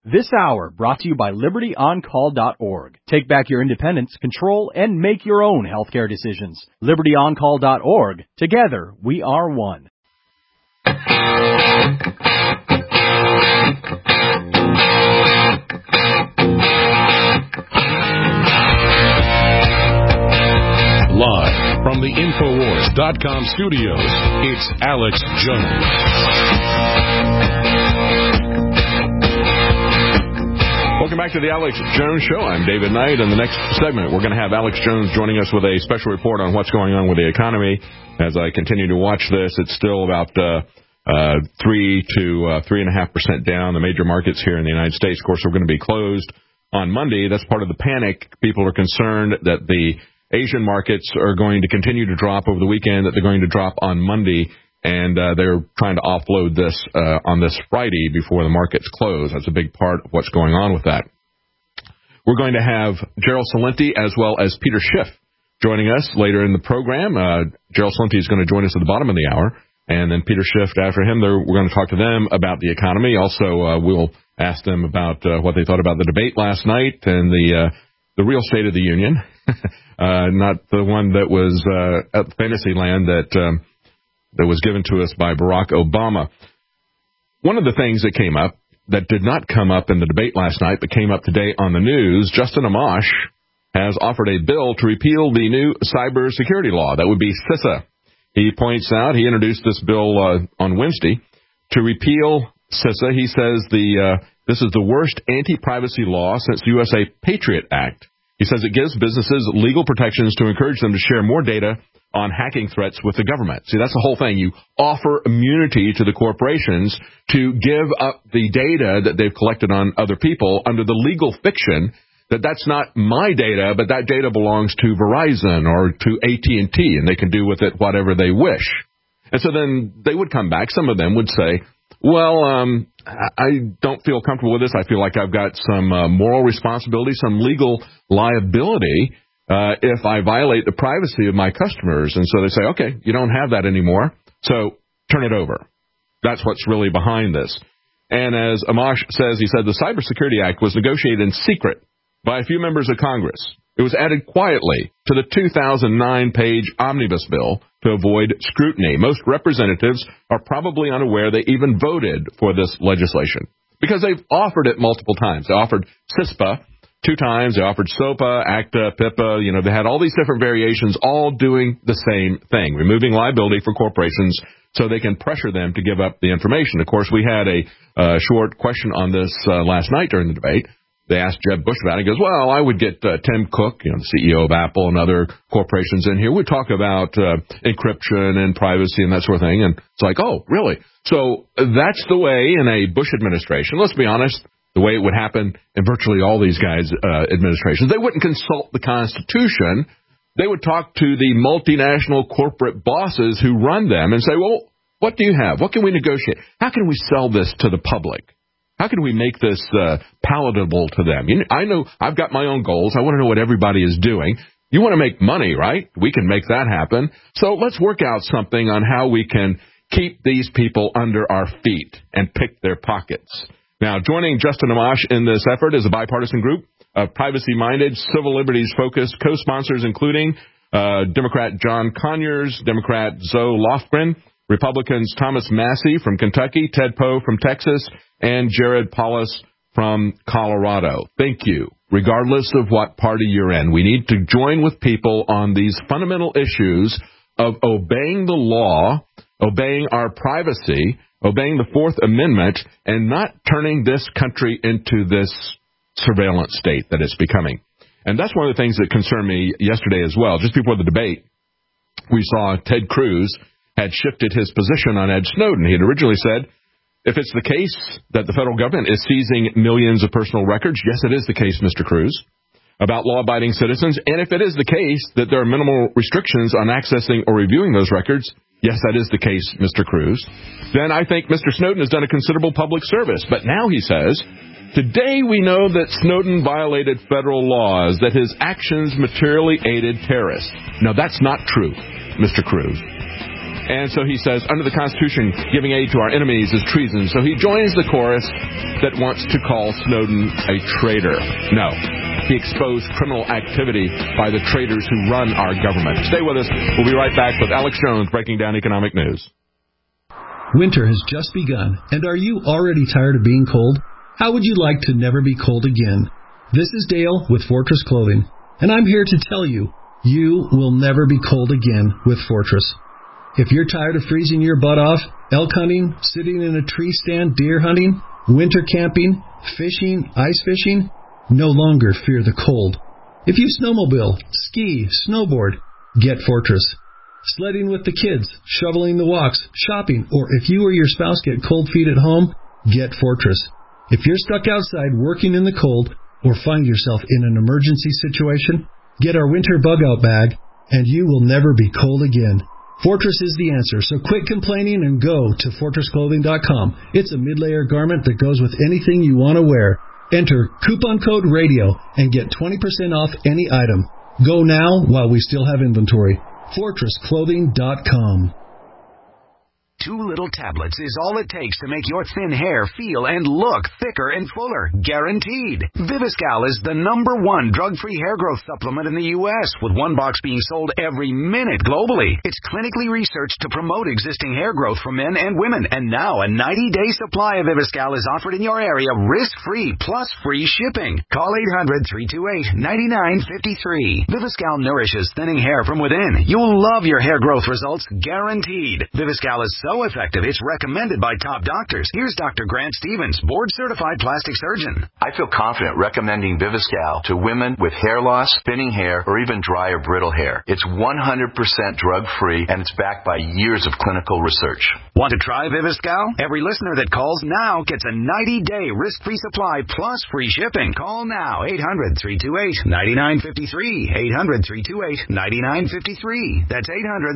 This hour brought to you by LibertyOnCall.org. Take back your independence, control, and make your own healthcare decisions. LibertyOnCall.org. Together, we are one. Live from the Infowars.com studios, it's Alex Jones. Welcome back to the Alex Jones Show. I'm David Knight. In the next segment, we're going to have Alex Jones joining us with a special report on what's going on with the economy. As I continue to watch this, it's still about 3 to 3.5% down. The major markets here in the United States, of course, are going to be closed on Monday. That's part of the panic. People are concerned that the Asian markets are going to continue to drop over the weekend, that they're going to drop on Monday. And they're trying to offload this on this Friday before the markets close. That's a big part of what's going on with that. We're going to have Gerald Celente as well as Peter Schiff joining us later in the program. Gerald Celente is going to join us at the bottom of the hour, and then Peter Schiff after him. We're going to talk to them about the economy. Also, we'll ask them about what they thought about the debate last night and the real State of the Union, not the one that was at Fantasyland that was given to us by Barack Obama. One of the things that came up that did not come up in the debate last night but came up today on the news, Justin Amash has offered a bill to repeal the new cybersecurity law. That would be CISA. He points out, he introduced this bill on Wednesday to repeal CISA. He says this is the worst anti-privacy law since the USA Patriot Act. He says it gives businesses legal protections to encourage them to share more data on hacking threats with the government. See, that's the whole thing. You offer immunity to the corporations to give up the data that they've collected on other people under the legal fiction that that's not my data, but that data belongs to Verizon or to AT&T, and they can do with it whatever they wish. And so then they would come back. Some of them would say, well, I don't feel comfortable with this. I feel like I've got some moral responsibility, some legal liability if I violate the privacy of my customers. And so they say, okay, you don't have that anymore, so turn it over. That's what's really behind this. And as Amash says, he said the Cybersecurity Act was negotiated in secret by a few members of Congress. It was added quietly to the 2009-page omnibus bill to avoid scrutiny. Most representatives are probably unaware they even voted for this legislation because they've offered it multiple times. They offered CISPA 2 times. They offered SOPA, ACTA, PIPA. You know, they had all these different variations, all doing the same thing, removing liability for corporations so they can pressure them to give up the information. Of course, we had a short question on this last night during the debate. They asked Jeb Bush about it. He goes, well, I would get Tim Cook, the CEO of Apple and other corporations in here. We'd talk about encryption and privacy and that sort of thing. And it's like, oh, really? So that's the way in a Bush administration, let's be honest, the way it would happen in virtually all these guys' administrations. They wouldn't consult the Constitution. They would talk to the multinational corporate bosses who run them and say, well, what do you have? What can we negotiate? How can we sell this to the public? How can we make this palatable to them? I know I've got my own goals. I want to know what everybody is doing. You want to make money, right? We can make that happen. So let's work out something on how we can keep these people under our feet and pick their pockets. Now, joining Justin Amash in this effort is a bipartisan group of privacy-minded, civil liberties-focused co-sponsors, including Democrat John Conyers, Democrat Zoe Lofgren, Republicans Thomas Massey from Kentucky, Ted Poe from Texas, and Jared Polis from Colorado. Thank you. Regardless of what party you're in, we need to join with people on these fundamental issues of obeying the law, obeying our privacy, obeying the Fourth Amendment, and not turning this country into this surveillance state that it's becoming. And that's one of the things that concerned me yesterday as well. Just before the debate, we saw Ted Cruz had shifted his position on Ed Snowden. He had originally said, if it's the case that the federal government is seizing millions of personal records, yes, it is the case, Mr. Cruz, about law-abiding citizens. And if it is the case that there are minimal restrictions on accessing or reviewing those records, yes, that is the case, Mr. Cruz, then I think Mr. Snowden has done a considerable public service. But now he says, today we know that Snowden violated federal laws, that his actions materially aided terrorists. Now, that's not true, Mr. Cruz. And so he says, under the Constitution, giving aid to our enemies is treason. So he joins the chorus that wants to call Snowden a traitor. No. He exposed criminal activity by the traitors who run our government. Stay with us. We'll be right back with Alex Jones breaking down economic news. Winter has just begun, and are you already tired of being cold? How would you like to never be cold again? This is Dale with Fortress Clothing, and I'm here to tell you, you will never be cold again with Fortress. If you're tired of freezing your butt off, elk hunting, sitting in a tree stand, deer hunting, winter camping, fishing, ice fishing, no longer fear the cold. If you snowmobile, ski, snowboard, get Fortress. Sledding with the kids, shoveling the walks, shopping, or if you or your spouse get cold feet at home, get Fortress. If you're stuck outside working in the cold or find yourself in an emergency situation, get our winter bug-out bag, and you will never be cold again. Fortress is the answer, so quit complaining and go to FortressClothing.com. It's a mid-layer garment that goes with anything you want to wear. Enter coupon code RADIO and get 20% off any item. Go now while we still have inventory. FortressClothing.com. 2 little tablets is all it takes to make your thin hair feel and look thicker and fuller. Guaranteed. Viviscal is the #1 drug-free hair growth supplement in the U.S., with 1 box being sold every minute globally. It's clinically researched to promote existing hair growth for men and women. And now a 90-day supply of Viviscal is offered in your area risk-free plus free shipping. Call 800-328-9953. Viviscal nourishes thinning hair from within. You'll love your hair growth results. Guaranteed. Viviscal is so effective, it's recommended by top doctors. Here's Dr. Grant Stevens, board-certified plastic surgeon. I feel confident recommending Viviscal to women with hair loss, thinning hair, or even dry or brittle hair. It's 100% drug-free, and it's backed by years of clinical research. Want to try Viviscal? Every listener that calls now gets a 90-day risk-free supply plus free shipping. Call now, 800-328-9953. 800-328-9953. That's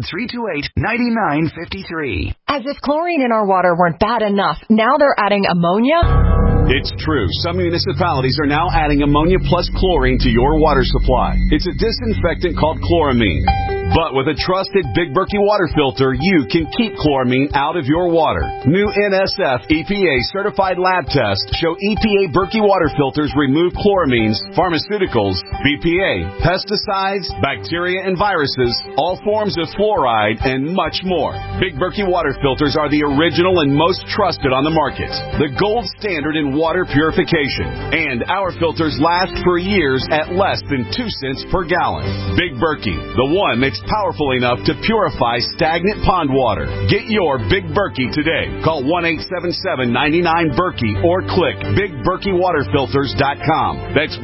800-328-9953. As if chlorine in our water weren't bad enough, now they're adding ammonia? It's true. Some municipalities are now adding ammonia plus chlorine to your water supply. It's a disinfectant called chloramine. But with a trusted Big Berkey water filter, you can keep chloramine out of your water. New NSF EPA certified lab tests show EPA Berkey water filters remove chloramines, pharmaceuticals, BPA, pesticides, bacteria and viruses, all forms of fluoride, and much more. Big Berkey water filters are the original and most trusted on the market. The gold standard in water purification. And our filters last for years at less than 2 cents per gallon. Big Berkey, the one that's powerful enough to purify stagnant pond water. Get your Big Berkey today. Call 1-877-99-BERKEY or click BigBerkeyWaterFilters.com. That's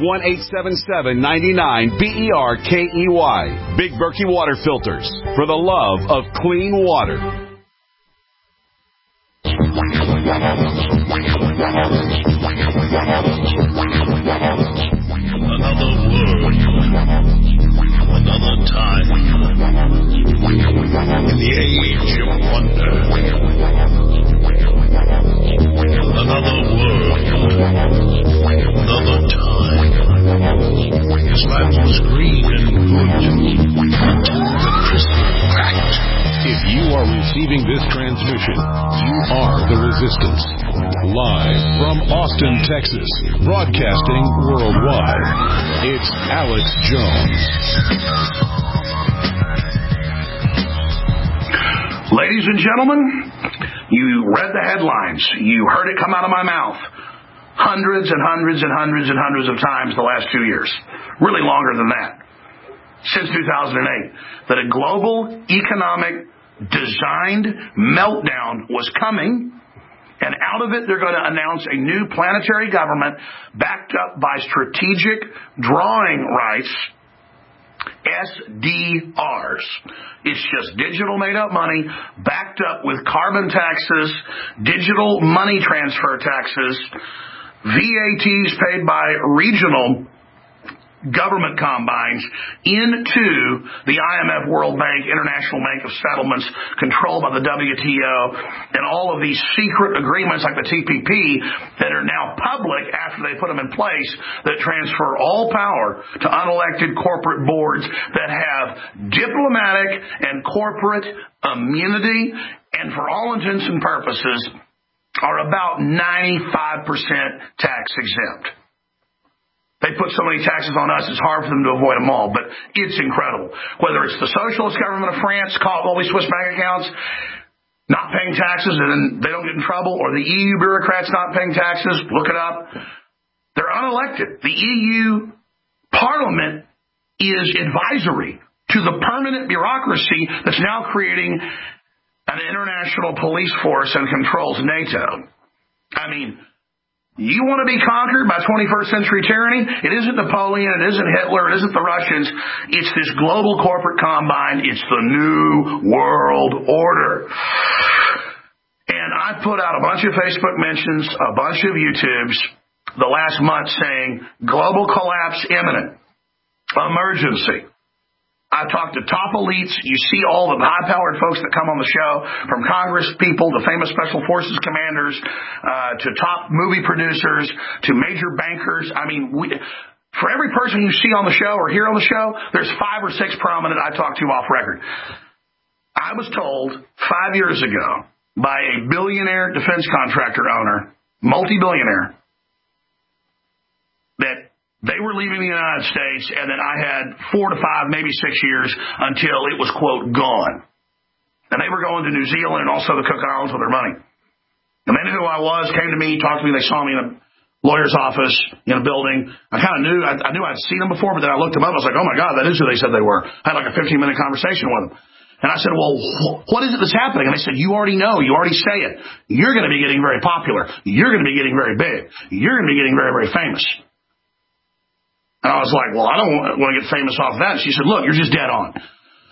1-877-99-BERKEY. Big Berkey Water Filters, for the love of clean water. Another world, another time, in the age of wonder. Another world, another time. His land was green and good until the crystal cracked. If you are receiving this transmission, you are the Resistance. Live from Austin, Texas, broadcasting worldwide, it's Alex Jones. Ladies and gentlemen, you read the headlines. You heard it come out of my mouth hundreds and hundreds and hundreds and hundreds of times the last 2 years. Really longer than that. Since 2008. That a global economic designed meltdown was coming. And out of it, they're going to announce a new planetary government backed up by strategic drawing rights, SDRs. It's just digital made-up money backed up with carbon taxes, digital money transfer taxes, VATs paid by regional government combines into the IMF, World Bank, International Bank of Settlements, controlled by the WTO, and all of these secret agreements like the TPP that are now public after they put them in place that transfer all power to unelected corporate boards that have diplomatic and corporate immunity and for all intents and purposes are about 95% tax exempt. They put so many taxes on us, it's hard for them to avoid them all, but it's incredible. Whether it's the socialist government of France, caught all these Swiss bank accounts, not paying taxes and then they don't get in trouble, or the EU bureaucrats not paying taxes, look it up. They're unelected. The EU Parliament is advisory to the permanent bureaucracy that's now creating an international police force and controls NATO. I mean, you want to be conquered by 21st century tyranny? It isn't Napoleon, it isn't Hitler, it isn't the Russians. It's this global corporate combine. It's the new world order. And I put out a bunch of Facebook mentions, a bunch of YouTubes the last month saying, global collapse imminent, emergency. I've talked to top elites. You see all the high-powered folks that come on the show, from Congress people to famous Special Forces commanders, to top movie producers, to major bankers. I mean, for every person you see on the show or hear on the show, there's 5 or 6 prominent I talked to off record. I was told 5 years ago by a billionaire defense contractor owner, multi-billionaire, that they were leaving the United States, and then I had 4 to 5, maybe 6 years until it was, quote, gone. And they were going to New Zealand and also the Cook Islands with their money. And they knew who I was, came to me, talked to me. They saw me in a lawyer's office in a building. I kind of knew, I knew I'd seen them before, but then I looked them up. I was like, oh, my God, that is who they said they were. I had like a 15-minute conversation with them. And I said, well, what is it that's happening? And they said, you already know. You already say it. You're going to be getting very popular. You're going to be getting very big. You're going to be getting very, very famous. And I was like, well, I don't want to get famous off that. She said, look, you're just dead on.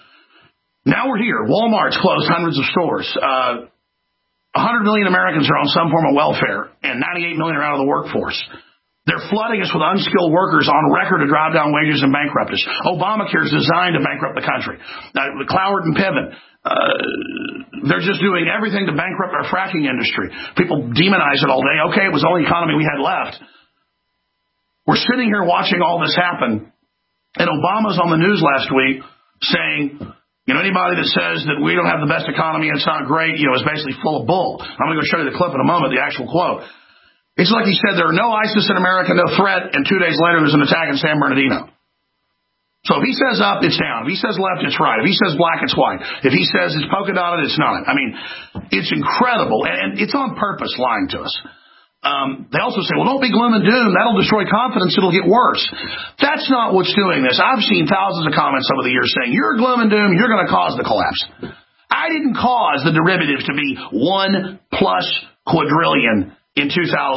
Now we're here. Walmart's closed hundreds of stores. 100 million Americans are on some form of welfare, and 98 million are out of the workforce. They're flooding us with unskilled workers on record to drive down wages and bankrupt us. Obamacare is designed to bankrupt the country. Cloward and Piven, they're just doing everything to bankrupt our fracking industry. People demonize it all day. Okay, it was the only economy we had left. We're sitting here watching all this happen, and Obama's on the news last week saying, anybody that says that we don't have the best economy and it's not great, is basically full of bull. I'm going to go show you the clip in a moment, the actual quote. It's like he said, there are no ISIS in America, no threat, and 2 days later there's an attack in San Bernardino. So if he says up, it's down. If he says left, it's right. If he says black, it's white. If he says it's polka dotted, it's not. I mean, it's incredible, and it's on purpose lying to us. They also say, well, don't be gloom and doom. That'll destroy confidence. It'll get worse. That's not what's doing this. I've seen thousands of comments over the years saying, you're gloom and doom. You're going to cause the collapse. I didn't cause the derivatives to be 1+ quadrillion in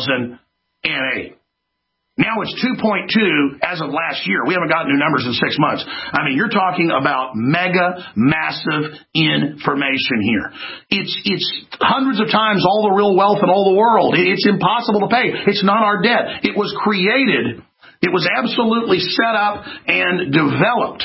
2008. Now it's 2.2 as of last year. We haven't gotten new numbers in 6 months. I mean, you're talking about mega, massive information here. It's hundreds of times all the real wealth in all the world. It's impossible to pay. It's not our debt. It was created. It was absolutely set up and developed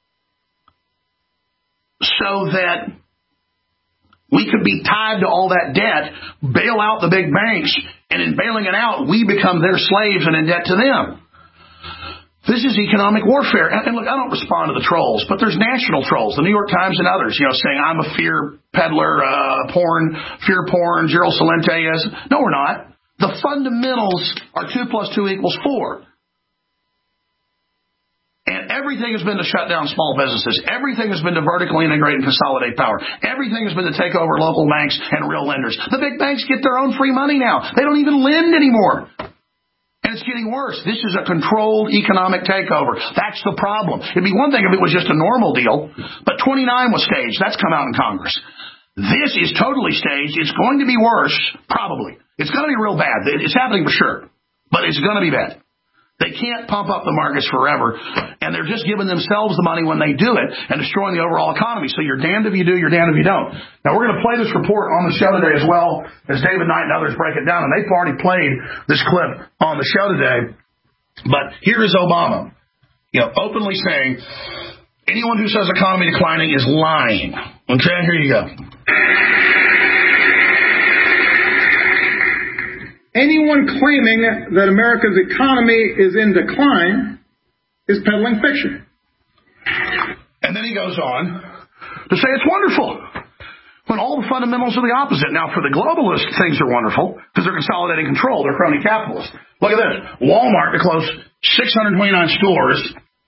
so that we could be tied to all that debt, bail out the big banks, and in bailing it out, we become their slaves and in debt to them. This is economic warfare. And look, I don't respond to the trolls, but there's national trolls, the New York Times and others, saying I'm a fear peddler, fear porn, Gerald Celente is. No, we're not. The fundamentals are 2 + 2 = 4. And everything has been to shut down small businesses. Everything has been to vertically integrate and consolidate power. Everything has been to take over local banks and real lenders. The big banks get their own free money now. They don't even lend anymore. And it's getting worse. This is a controlled economic takeover. That's the problem. It'd be one thing if it was just a normal deal, but 29 was staged. That's come out in Congress. This is totally staged. It's going to be worse, probably. It's going to be real bad. It's happening for sure, but it's going to be bad. They can't pump up the markets forever, and they're just giving themselves the money when they do it and destroying the overall economy. So you're damned if you do, you're damned if you don't. Now, we're going to play this report on the show today as well as David Knight and others break it down, and they've already played this clip on the show today. But here is Obama openly saying anyone who says economy declining is lying. Okay, here you go. Anyone claiming that America's economy is in decline is peddling fiction. And then he goes on to say it's wonderful, when all the fundamentals are the opposite. Now, for the globalists, things are wonderful because they're consolidating control. They're crony capitalists. Look at this. Walmart to close 629 stores.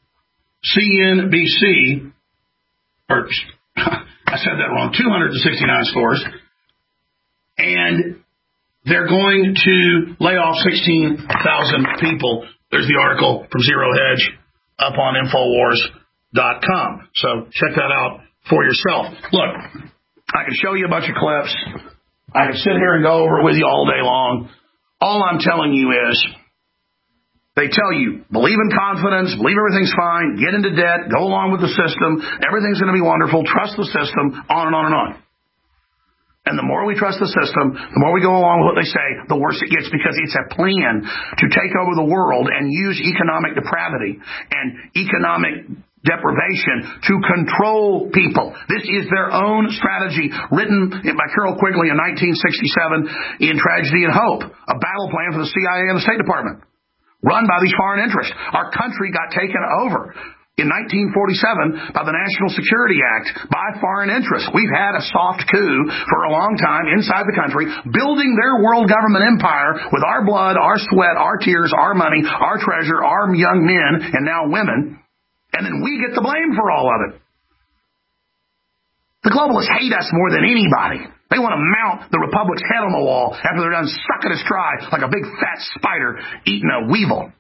CNBC, or I said that wrong, 269 stores. And they're going to lay off 16,000 people. There's the article from Zero Hedge up on Infowars.com. So check that out for yourself. Look, I can show you a bunch of clips. I can sit here and go over it with you all day long. All I'm telling you is they tell you, believe in confidence, believe everything's fine, get into debt, go along with the system, everything's going to be wonderful, trust the system, on and on and on. And the more we trust the system, the more we go along with what they say, the worse it gets, because it's a plan to take over the world and use economic depravity and economic deprivation to control people. This is their own strategy, written by Carroll Quigley in 1967 in Tragedy and Hope, a battle plan for the CIA and the State Department, run by these foreign interests. Our country got taken over in 1947 by the National Security Act by foreign interests. We've had a soft coup for a long time inside the country, building their world government empire with our blood, our sweat, our tears, our money, our treasure, our young men, and now women. And then we get the blame for all of it. The globalists hate us more than anybody. They want to mount the republic's head on the wall after they're done sucking us dry like a big fat spider eating a weevil.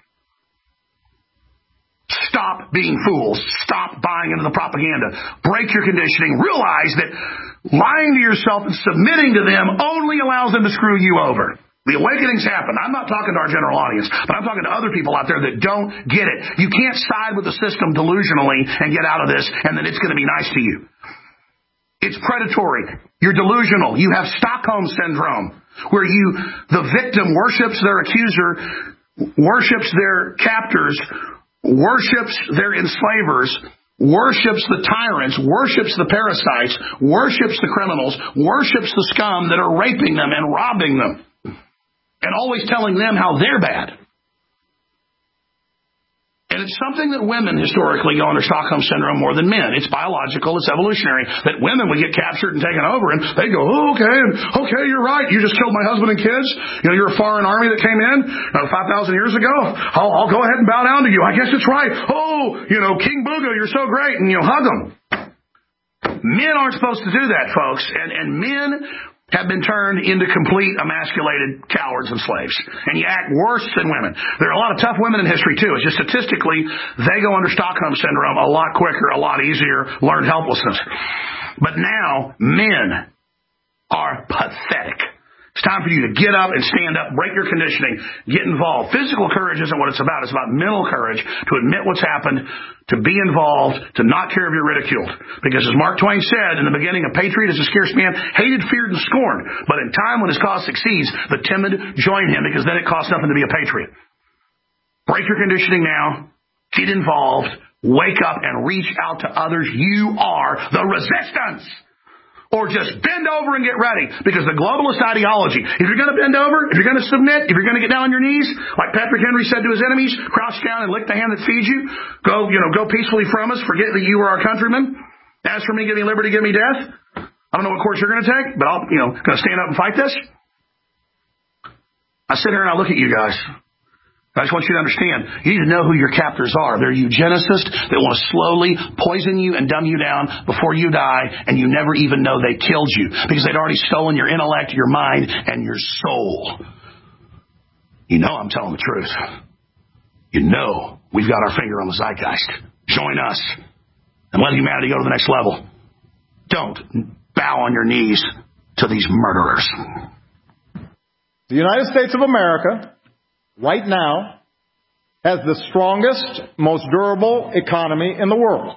Stop being fools. Stop buying into the propaganda. Break your conditioning. Realize that lying to yourself and submitting to them only allows them to screw you over. The awakenings happen. I'm not talking to our general audience, but I'm talking to other people out there that don't get it. You can't side with the system delusionally and get out of this, and then it's going to be nice to you. It's predatory. You're delusional. You have Stockholm Syndrome, where the victim worships their accuser, worships their captors, worships their enslavers, worships the tyrants, worships the parasites, worships the criminals, worships the scum that are raping them and robbing them, and always telling them how they're bad. And it's something that women historically go under Stockholm Syndrome more than men. It's biological, it's evolutionary, that women would get captured and taken over, and they go, oh, okay, you're right. You just killed my husband and kids. You're a foreign army that came in 5,000 years ago. I'll go ahead and bow down to you. I guess it's right. Oh, King Booga, you're so great, and hug them. Men aren't supposed to do that, folks, and men have been turned into complete emasculated cowards and slaves. And you act worse than women. There are a lot of tough women in history, too. It's just statistically, they go under Stockholm Syndrome a lot quicker, a lot easier, learn helplessness. But now, men are pathetic. It's time for you to get up and stand up, break your conditioning, get involved. Physical courage isn't what it's about. It's about mental courage, to admit what's happened, to be involved, to not care if you're ridiculed. Because as Mark Twain said in the beginning, a patriot is a scarce man, hated, feared, and scorned. But in time when his cause succeeds, the timid join him, because then it costs nothing to be a patriot. Break your conditioning now. Get involved. Wake up and reach out to others. You are the resistance. Or just bend over and get ready. Because the globalist ideology, if you're going to bend over, if you're going to submit, if you're going to get down on your knees, like Patrick Henry said to his enemies, crouch down and lick the hand that feeds you. Go peacefully from us. Forget that you are our countrymen. As for me, give me liberty, give me death. I don't know what course you're going to take, but I'm going to stand up and fight this. I sit here and I look at you guys. I just want you to understand, you need to know who your captors are. They're eugenicists that want to slowly poison you and dumb you down before you die, and you never even know they killed you because they'd already stolen your intellect, your mind, and your soul. You know I'm telling the truth. You know we've got our finger on the zeitgeist. Join us and let humanity go to the next level. Don't bow on your knees to these murderers. The United States of America right now has the strongest, most durable economy in the world.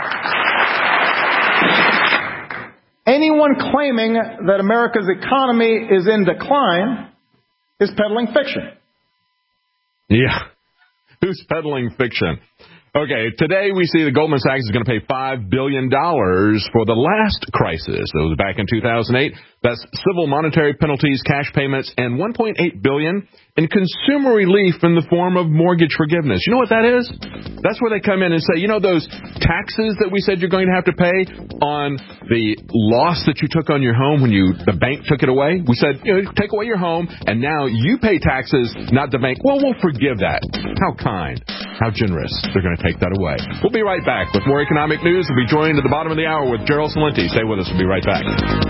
Anyone claiming that America's economy is in decline is peddling fiction. Yeah. Who's peddling fiction? Okay, today we see that Goldman Sachs is going to pay $5 billion for the last crisis. That was back in 2008. That's civil monetary penalties, cash payments, and $1.8 billion in consumer relief in the form of mortgage forgiveness. You know what that is? That's where they come in and say, you know those taxes that we said you're going to have to pay on the loss that you took on your home when the bank took it away? We said, take away your home, and now you pay taxes, not the bank. Well, we'll forgive that. How kind. How generous. They're going to take that away. We'll be right back with more economic news. We'll be joined at the bottom of the hour with Gerald Celente. Stay with us. We'll be right back.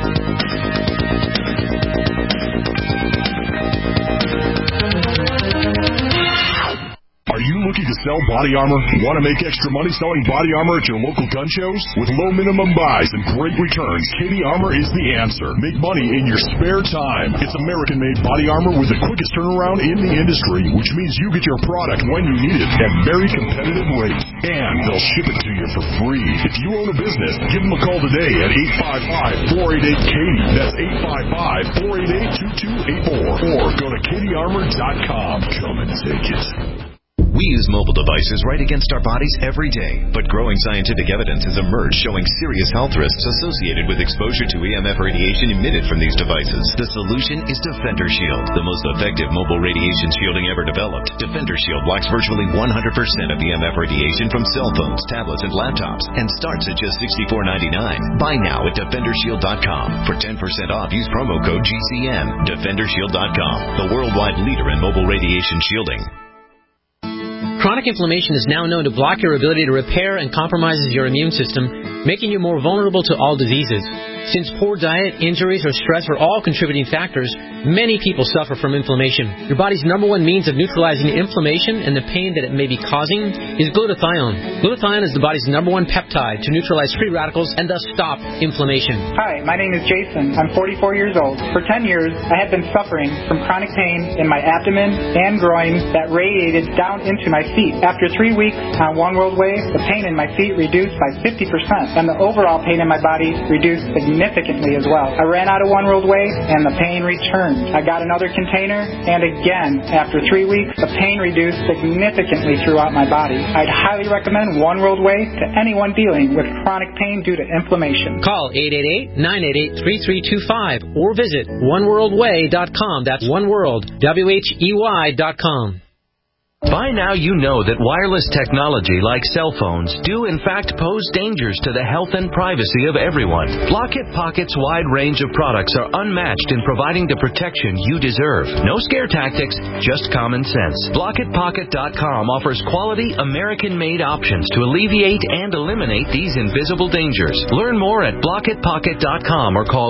Are you looking to sell body armor? Want to make extra money selling body armor at your local gun shows? With low minimum buys and great returns, Katie Armor is the answer. Make money in your spare time. It's American-made body armor with the quickest turnaround in the industry, which means you get your product when you need it at very competitive rates. And they'll ship it to you for free. If you own a business, give them a call today at 855-488-KATIE. That's 855-488-2284. Or go to KatieArmor.com. Come and take it. We use mobile devices right against our bodies every day, but growing scientific evidence has emerged showing serious health risks associated with exposure to EMF radiation emitted from these devices. The solution is Defender Shield, the most effective mobile radiation shielding ever developed. Defender Shield blocks virtually 100% of EMF radiation from cell phones, tablets, and laptops, and starts at just $64.99. Buy now at DefenderShield.com. For 10% off, use promo code GCN. DefenderShield.com, the worldwide leader in mobile radiation shielding. Chronic inflammation is now known to block your ability to repair and compromises your immune system, making you more vulnerable to all diseases. Since poor diet, injuries, or stress are all contributing factors, many people suffer from inflammation. Your body's number one means of neutralizing inflammation and the pain that it may be causing is glutathione. Glutathione is the body's number one peptide to neutralize free radicals and thus stop inflammation. Hi, my name is Jason. I'm 44 years old. For 10 years, I have been suffering from chronic pain in my abdomen and groin that radiated down into my feet. After 3 weeks on One World Way, the pain in my feet reduced by 50%, and the overall pain in my body reduced significantly as well. I ran out of One World Way, and the pain returned. I got another container, and again, after 3 weeks, the pain reduced significantly throughout my body. I'd highly recommend One World Way to anyone dealing with chronic pain due to inflammation. Call 888-988-3325 or visit oneworldway.com. That's oneworld, WHEY.com. By now you know that wireless technology like cell phones do in fact pose dangers to the health and privacy of everyone. Blockit Pocket's wide range of products are unmatched in providing the protection you deserve. No scare tactics, just common sense. BlockitPocket.com offers quality American-made options to alleviate and eliminate these invisible dangers. Learn more at BlockitPocket.com or call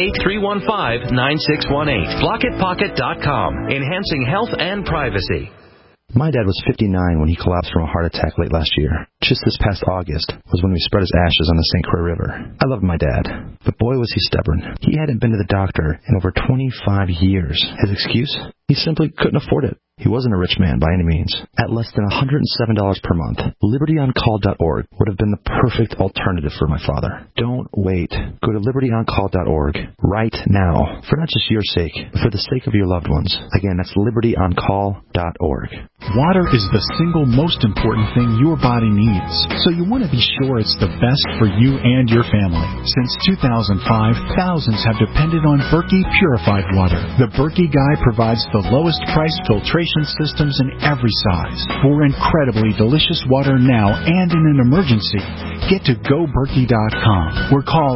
888-315-9618. BlockitPocket.com, enhancing health and privacy. My dad was 59 when he collapsed from a heart attack late last year. Just this past August was when we spread his ashes on the St. Croix River. I loved my dad, but boy was he stubborn. He hadn't been to the doctor in over 25 years. His excuse? He simply couldn't afford it. He wasn't a rich man by any means. At less than $107 per month, LibertyOnCall.org would have been the perfect alternative for my father. Don't wait. Go to LibertyOnCall.org right now, for not just your sake, but for the sake of your loved ones. Again, that's LibertyOnCall.org. Water is the single most important thing your body needs, so you want to be sure it's the best for you and your family. Since 2005, thousands have depended on Berkey purified water. The Berkey Guy provides the lowest price filtration systems in every size. For incredibly delicious water now and in an emergency, get to GoBerkey.com or call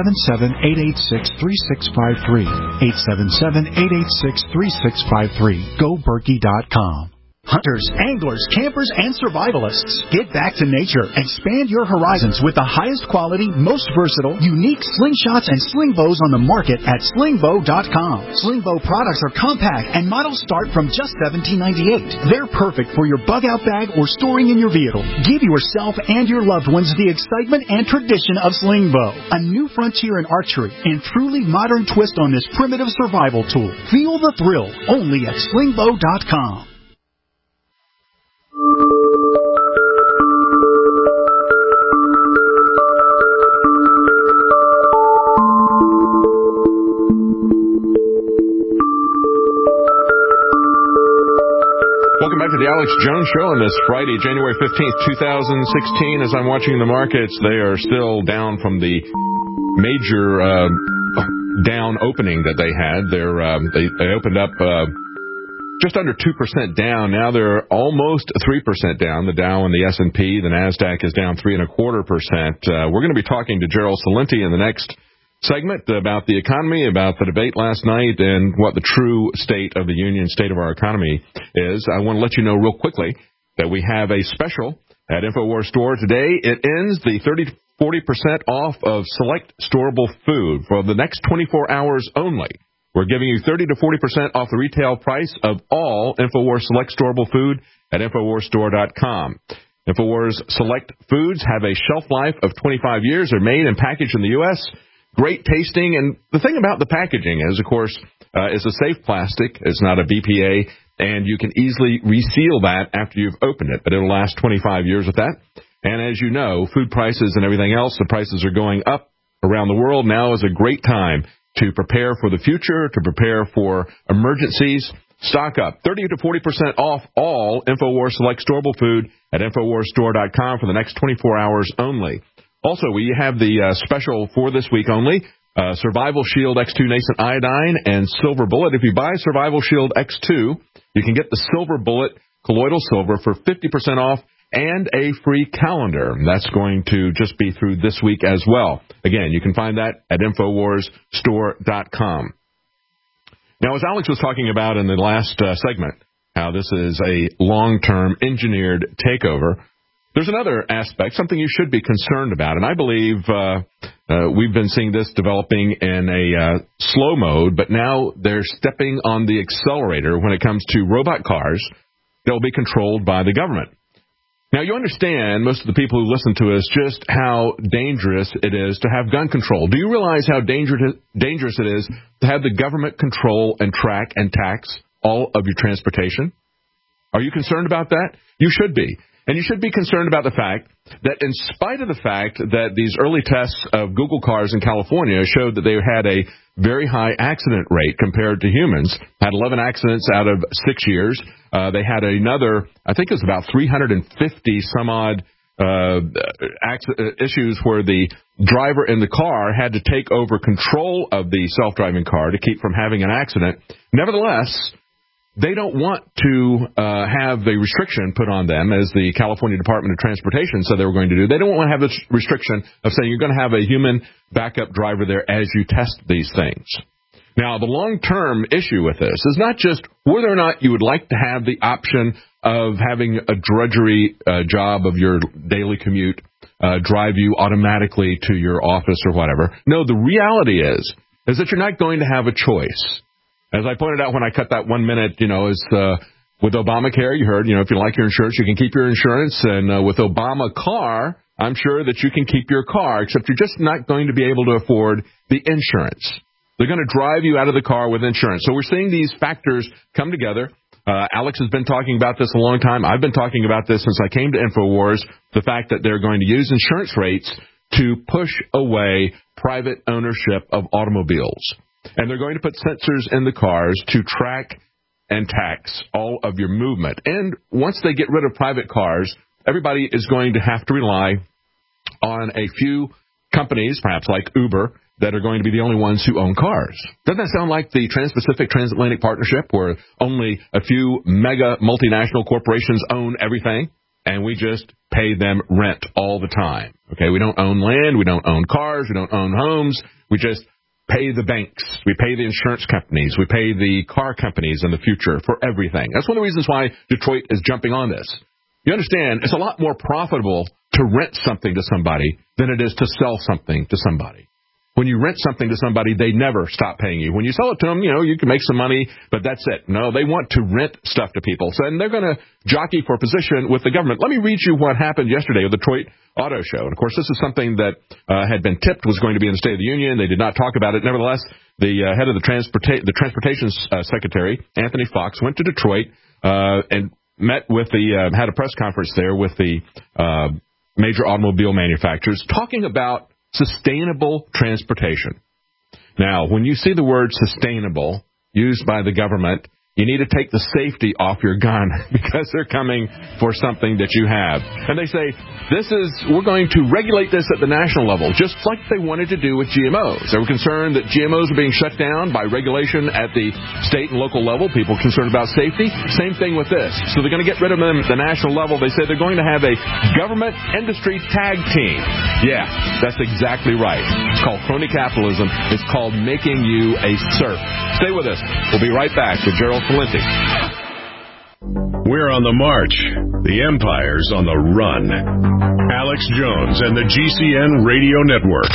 877-886-3653. 877-886-3653. GoBerkey.com. Hunters, anglers, campers, and survivalists, get back to nature. Expand your horizons with the highest quality, most versatile, unique slingshots and sling bows on the market at slingbow.com. Slingbow products are compact and models start from just $17.98. They're perfect for your bug-out bag or storing in your vehicle. Give yourself and your loved ones the excitement and tradition of Slingbow, a new frontier in archery and truly modern twist on this primitive survival tool. Feel the thrill only at slingbow.com. Welcome back to the Alex Jones Show on this Friday, January 15th, 2016. As I'm watching the markets, they are still down from the major down opening that they had. They opened up just under 2% down. Now they're almost 3% down. The Dow and the S&P, the NASDAQ is down 3.25%. We're going to be talking to Gerald Celente in the next segment about the economy, about the debate last night, and what the true state of the union, state of our economy is. I want to let you know real quickly that we have a special at InfoWars Store today. It ends the 30-40% off of select storable food for the next 24 hours only. We're giving you 30 to 40% off the retail price of all InfoWars Select storable food at InfoWarsStore.com. InfoWars Select foods have a shelf life of 25 years. They're made and packaged in the U.S., great tasting, and the thing about the packaging is, of course, it's a safe plastic. It's not a BPA, and you can easily reseal that after you've opened it, but it'll last 25 years with that. And as you know, food prices and everything else, the prices are going up around the world. Now is a great time to prepare for the future, to prepare for emergencies. Stock up. 30 to 40% off all InfoWars Select storable food at InfoWarsStore.com for the next 24 hours only. Also, we have the special for this week only, Survival Shield X2 Nascent Iodine and Silver Bullet. If you buy Survival Shield X2, you can get the Silver Bullet Colloidal Silver for 50% off and a free calendar. That's going to just be through this week as well. Again, you can find that at InfoWarsStore.com. Now, as Alex was talking about in the last segment, how this is a long-term engineered takeover, there's another aspect, something you should be concerned about, and I believe we've been seeing this developing in a slow mode, but now they're stepping on the accelerator when it comes to robot cars that will be controlled by the government. Now, you understand, most of the people who listen to us, just how dangerous it is to have gun control. Do you realize how dangerous it is to have the government control and track and tax all of your transportation? Are you concerned about that? You should be. And you should be concerned about the fact that in spite of the fact that these early tests of Google cars in California showed that they had a very high accident rate compared to humans, had 11 accidents out of 6 years. They had another, I think it was about 350 some odd issues where the driver in the car had to take over control of the self-driving car to keep from having an accident. Nevertheless, they don't want to have the restriction put on them, as the California Department of Transportation said they were going to do. They don't want to have this restriction of saying you're going to have a human backup driver there as you test these things. Now, the long-term issue with this is not just whether or not you would like to have the option of having a drudgery job of your daily commute drive you automatically to your office or whatever. No, the reality is that you're not going to have a choice. As I pointed out when I cut that 1 minute, with Obamacare, you heard, if you like your insurance, you can keep your insurance. And with Obamacare, I'm sure that you can keep your car, except you're just not going to be able to afford the insurance. They're going to drive you out of the car with insurance. So we're seeing these factors come together. Alex has been talking about this a long time. I've been talking about this since I came to InfoWars, the fact that they're going to use insurance rates to push away private ownership of automobiles. And they're going to put sensors in the cars to track and tax all of your movement. And once they get rid of private cars, everybody is going to have to rely on a few companies, perhaps like Uber, that are going to be the only ones who own cars. Doesn't that sound like the Trans-Pacific Transatlantic Partnership, where only a few mega multinational corporations own everything, and we just pay them rent all the time? Okay, we don't own land, we don't own cars, we don't own homes, we just pay the banks, we pay the insurance companies, we pay the car companies in the future for everything. That's one of the reasons why Detroit is jumping on this. You understand, it's a lot more profitable to rent something to somebody than it is to sell something to somebody. When you rent something to somebody, they never stop paying you. When you sell it to them, you can make some money, but that's it. No, they want to rent stuff to people. So, and they're going to jockey for position with the government. Let me read you what happened yesterday with the Detroit Auto Show. And, of course, this is something that had been tipped was going to be in the State of the Union. They did not talk about it. Nevertheless, the head of the Transportation Secretary, Anthony Fox, went to Detroit and met with had a press conference there with the major automobile manufacturers talking about sustainable transportation. Now, when you see the word sustainable used by the government, you need to take the safety off your gun because they're coming for something that you have. And they say, we're going to regulate this at the national level, just like they wanted to do with GMOs. They were concerned that GMOs are being shut down by regulation at the state and local level. People concerned about safety. Same thing with this. So they're going to get rid of them at the national level. They say they're going to have a government industry tag team. Yeah, that's exactly right. It's called crony capitalism. It's called making you a serf. Stay with us. We'll be right back with Gerald Celente. We're on the march. The empire's on the run. Alex Jones and the GCN Radio Network.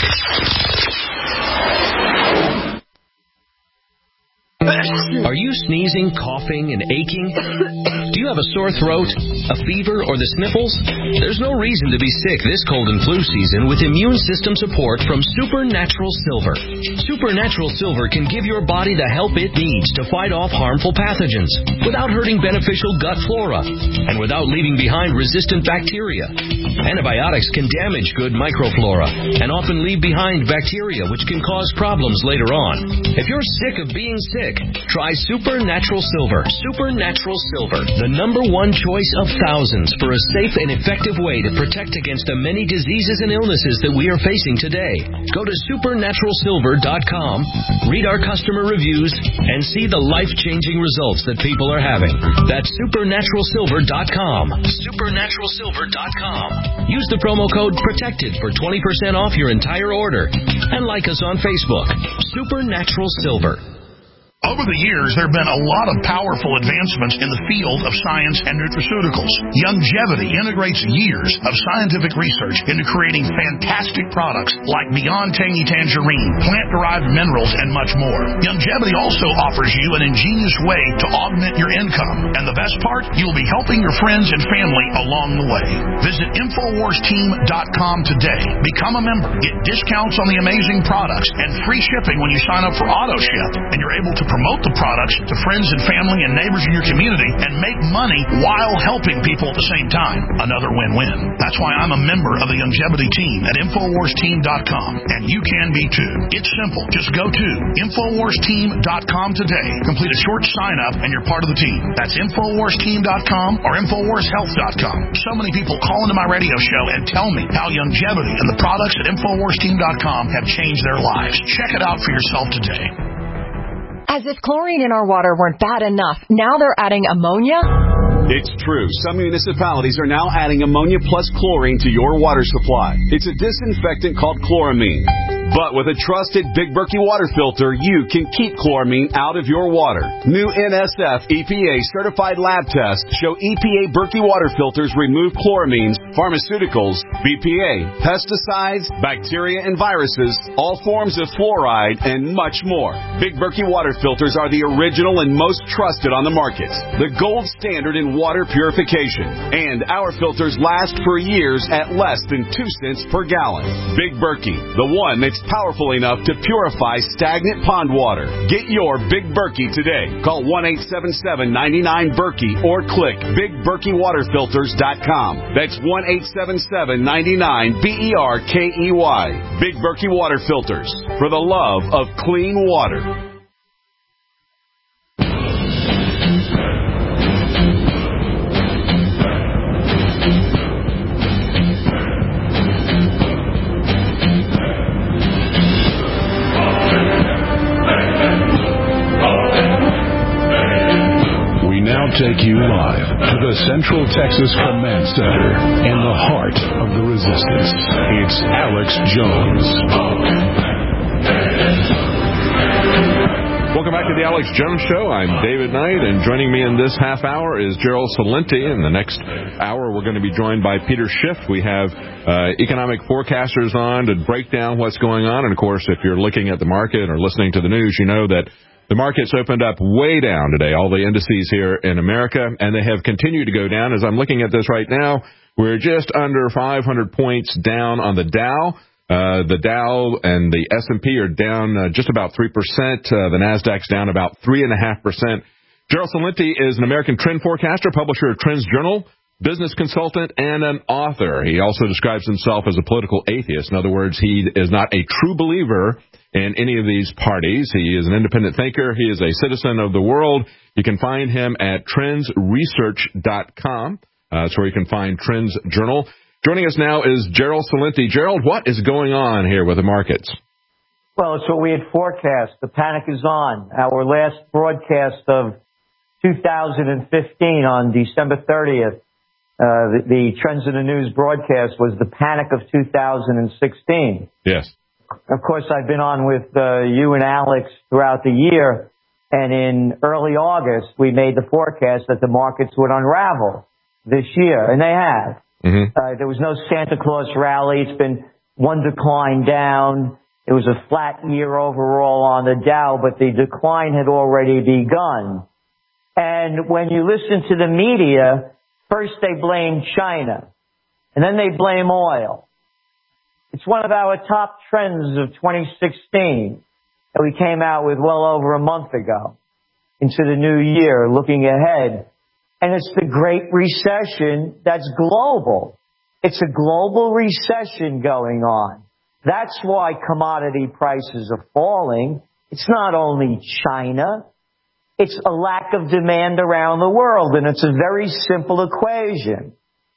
Are you sneezing, coughing, and aching? Do you have a sore throat, a fever, or the sniffles? There's no reason to be sick this cold and flu season with immune system support from Supernatural Silver. Supernatural Silver can give your body the help it needs to fight off harmful pathogens without hurting beneficial gut flora and without leaving behind resistant bacteria. Antibiotics can damage good microflora and often leave behind bacteria which can cause problems later on. If you're sick of being sick, try Supernatural Silver. Supernatural Silver, the #1 choice of thousands for a safe and effective way to protect against the many diseases and illnesses that we are facing today. Go to supernaturalsilver.com, read our customer reviews, and see the life-changing results that people are having. That's supernaturalsilver.com. Supernaturalsilver.com. Use the promo code PROTECTED for 20% off your entire order. And like us on Facebook. Supernatural Silver. Over the years, there have been a lot of powerful advancements in the field of science and nutraceuticals. Youngevity integrates years of scientific research into creating fantastic products like Beyond Tangy Tangerine, plant-derived minerals, and much more. Youngevity also offers you an ingenious way to augment your income. And the best part, you'll be helping your friends and family along the way. Visit InfoWarsTeam.com today. Become a member. Get discounts on the amazing products and free shipping when you sign up for AutoShip. And you're able to promote the products to friends and family and neighbors in your community and make money while helping people at the same time. Another win-win. That's why I'm a member of the Youngevity team at InfoWarsTeam.com, and you can be too. It's simple. Just go to InfoWarsTeam.com today. Complete a short sign-up and you're part of the team. That's InfoWarsTeam.com or InfoWarsHealth.com. So many people call into my radio show and tell me how Youngevity and the products at InfoWarsTeam.com have changed their lives. Check it out for yourself today. As if chlorine in our water weren't bad enough, now they're adding ammonia? It's true. Some municipalities are now adding ammonia plus chlorine to your water supply. It's a disinfectant called chloramine. But with a trusted Big Berkey water filter, you can keep chloramine out of your water. New NSF EPA certified lab tests show EPA Berkey water filters remove chloramines, pharmaceuticals, BPA, pesticides, bacteria and viruses, all forms of fluoride, and much more. Big Berkey water filters are the original and most trusted on the market. The gold standard in water purification. And our filters last for years at less than 2 cents per gallon. Big Berkey, the one that's powerful enough to purify stagnant pond water. Get your Big Berkey today. Call 1-877-99-BERKEY or click BigBerkeyWaterFilters.com. That's 1-877-99-BERKEY. Big Berkey Water Filters, for the love of clean water. Take you live to the Central Texas Command Center in the heart of the resistance. It's Alex Jones. Welcome back to the Alex Jones Show. I'm David Knight, and joining me in this half hour is Gerald Celente. In the next hour, we're going to be joined by Peter Schiff. We have economic forecasters on to break down what's going on. And, of course, if you're looking at the market or listening to the news, you know that the market's opened up way down today, all the indices here in America, and they have continued to go down. As I'm looking at this right now, we're just under 500 points down on the Dow. The Dow and the S&P are down just about 3%. The NASDAQ's down about 3.5%. Gerald Celente is an American trend forecaster, publisher of Trends Journal, business consultant, and an author. He also describes himself as a political atheist. In other words, he is not a true believer in any of these parties. He is an independent thinker. He is a citizen of the world. You can find him at trendsresearch.com. That's where you can find Trends Journal. Joining us now is Gerald Celente. Gerald, what is going on here with the markets? Well, it's what we had forecast. The panic is on. Our last broadcast of 2015 on December 30th, the Trends in the News broadcast was the panic of 2016. Yes. Of course, I've been on with you and Alex throughout the year, and in early August, we made the forecast that the markets would unravel this year, and they have. There was no Santa Claus rally. It's been one decline down. It was a flat year overall on the Dow, but the decline had already begun. And when you listen to the media, first they blame China, and then they blame oil. It's one of our top trends of 2016 that we came out with well over a month ago into the new year, looking ahead. And it's the Great Recession that's global. It's a global recession going on. That's why commodity prices are falling. It's not only China. It's a lack of demand around the world, and it's a very simple equation.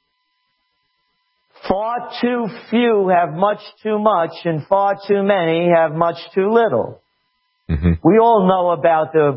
Far too few have much too much, and far too many have much too little. We all know about the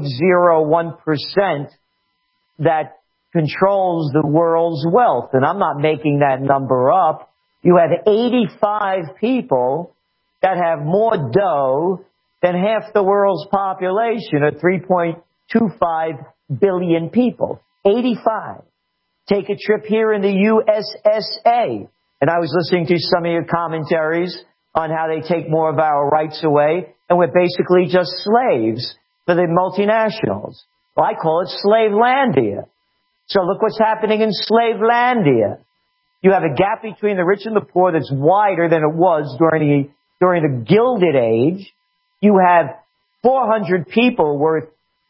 0.01% that controls the world's wealth, and I'm not making that number up. You have 85 people that have more dough than half the world's population of 3.25 billion people. 85. Take a trip here in the USSA. And I was listening to some of your commentaries on how they take more of our rights away, and we're basically just slaves for the multinationals. Well, I call it Slavelandia. So look what's happening in Slavelandia. You have a gap between the rich and the poor that's wider than it was during the Gilded Age. You have 400 people worth